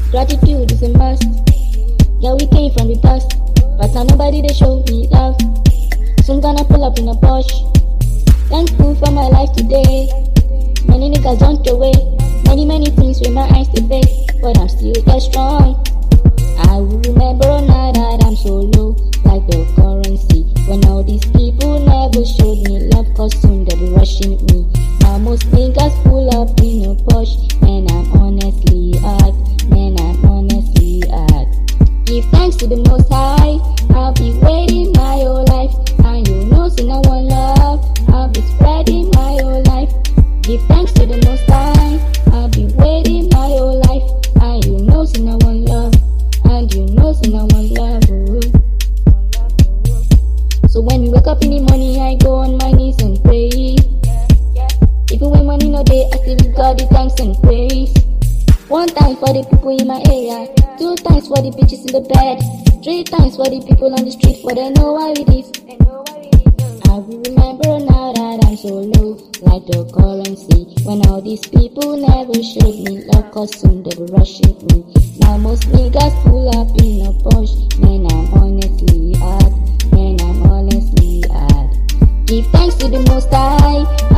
Gratitude is a must. Yeah, we came from the dust, but now nobody they show me love. Soon gonna pull up in a Porsche. Thankful for my life today. Many niggas don't away. Many things with my eyes to face, but I'm still get strong. I will remember now that I'm so low, like the currency. When all these people never showed me love, cause soon they'll be rushing me. Now most niggas pull up in a Porsche, man, I'm honestly hard. Man, I'm honestly hard. Give thanks to the Most High. I'll be waiting my whole life, and you know, see no one love. I'll be spreading my whole life. Give thanks to the Most High. I'll be waiting my whole life, and you know, see no one love. And you know, see no one love. So when we wake up in the morning, I go on my knees and pray. Even when money no day, I still give God the thanks and praise. 1 time for the people in my area, 2 times for the bitches in the bed, 3 times for the people on the street, for they know why it is. I will remember now that I'm so low, like the currency. When all these people never showed me love, cause soon they will rushing me. Now most niggas pull up in a Porsche, man, I'm honestly hard. Man, I'm honestly hard. Give thanks to the Most High.